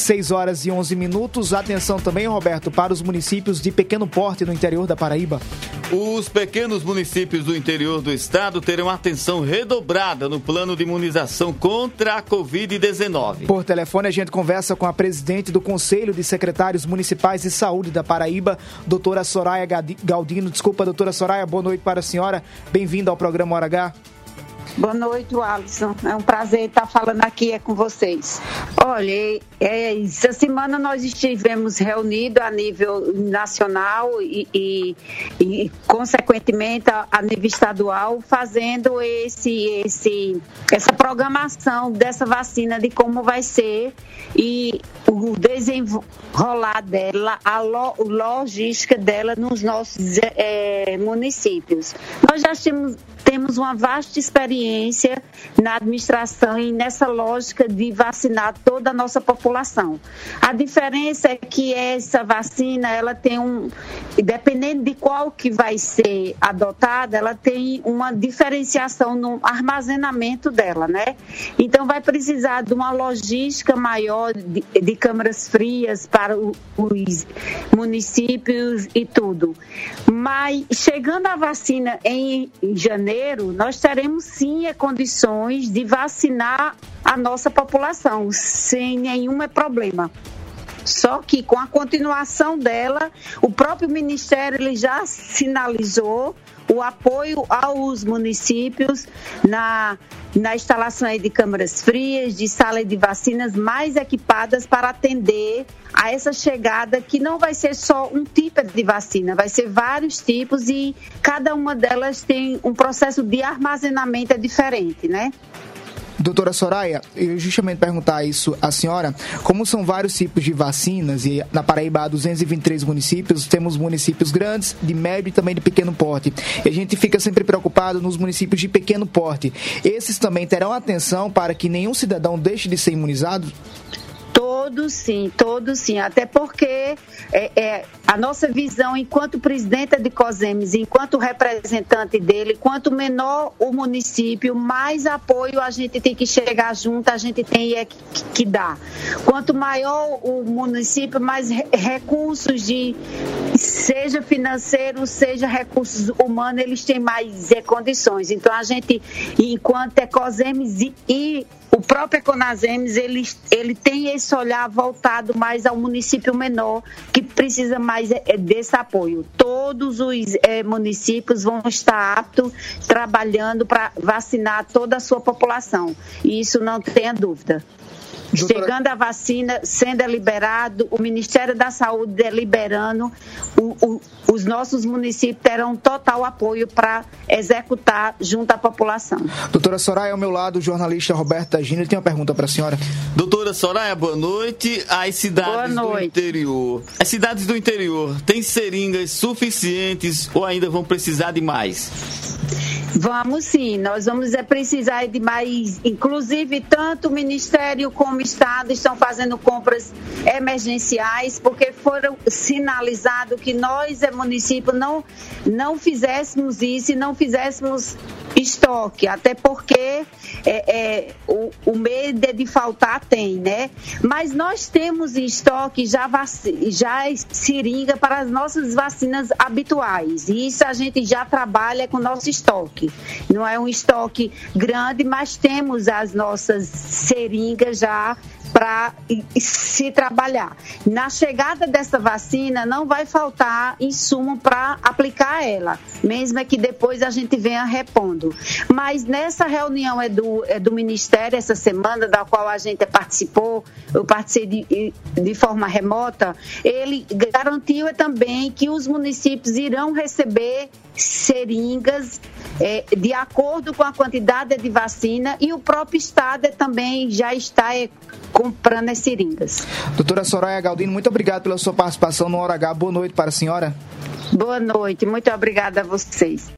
6h11. Atenção também, Roberto, para os municípios de pequeno porte no interior da Paraíba. Os pequenos municípios do interior do estado terão atenção redobrada no plano de imunização contra a Covid-19. Por telefone, a gente conversa com a presidente do Conselho de Secretários Municipais de Saúde da Paraíba, doutora Soraya Galdino. Desculpa, doutora Soraya, boa noite para a senhora. Bem-vinda ao programa Hora H. Boa noite, Alisson. É um prazer estar falando aqui com vocês. Olha, essa semana nós estivemos reunidos a nível nacional e consequentemente, a nível estadual, fazendo essa programação dessa vacina, de como vai ser e o desenrolar dela, a logística dela nos nossos municípios. Nós já temos uma vasta experiência na administração e nessa lógica de vacinar toda a nossa população. A diferença é que essa vacina, ela tem dependendo de qual que vai ser adotada, ela tem uma diferenciação no armazenamento dela, né? Então vai precisar de uma logística maior de câmaras frias para os municípios e tudo. Mas chegando a vacina em janeiro, nós teremos sim condições de vacinar a nossa população sem nenhum problema. Só que com a continuação dela, o próprio Ministério ele já sinalizou o apoio aos municípios na instalação de câmaras frias, de salas de vacinas mais equipadas para atender a essa chegada, que não vai ser só um tipo de vacina, vai ser vários tipos e cada uma delas tem um processo de armazenamento diferente, né? Doutora Soraya, eu justamente perguntar isso à senhora, como são vários tipos de vacinas e na Paraíba há 223 municípios, temos municípios grandes, de médio e também de pequeno porte. E a gente fica sempre preocupado nos municípios de pequeno porte. Esses também terão atenção para que nenhum cidadão deixe de ser imunizado? Todos sim, até porque a nossa visão enquanto presidenta de COSEMES, enquanto representante dele, quanto menor o município, mais apoio a gente tem que chegar junto, a gente tem que dar. Quanto maior o município, mais recursos seja financeiro, seja recursos humanos, eles têm mais condições. Então a gente, enquanto COSEMES e o próprio CONASEMES, ele tem esse olhar voltado mais ao município menor, que precisa mais desse apoio. Todos os municípios vão estar aptos, trabalhando para vacinar toda a sua população. E isso não tenha dúvida. Doutora... Chegando a vacina, sendo liberado, o Ministério da Saúde liberando, os nossos municípios terão total apoio para executar junto à população. Doutora Soraya, ao meu lado, o jornalista Roberto Gino, ele tem uma pergunta para a senhora. Doutora Soraya, boa noite. As cidades do interior têm seringas suficientes ou ainda vão precisar de mais? Vamos sim, nós vamos precisar de mais, inclusive tanto o Ministério como o Estado estão fazendo compras emergenciais, porque foram sinalizados que nós, município, não fizéssemos isso e não fizéssemos estoque, até porque o medo de faltar tem, né? Mas nós temos em estoque já seringa para as nossas vacinas habituais, e isso a gente já trabalha com o nosso estoque. Não é um estoque grande, mas temos as nossas seringas já para se trabalhar. Na chegada dessa vacina, não vai faltar insumo para aplicar ela, mesmo que depois a gente venha repondo. Mas nessa reunião do Ministério, essa semana, da qual a gente participou, eu participei de forma remota, ele garantiu também que os municípios irão receber seringas de acordo com a quantidade de vacina, e o próprio Estado também já está comprando as seringas. Doutora Soraya Galdino, muito obrigado pela sua participação no Hora H. Boa noite para a senhora. Boa noite, muito obrigada a vocês.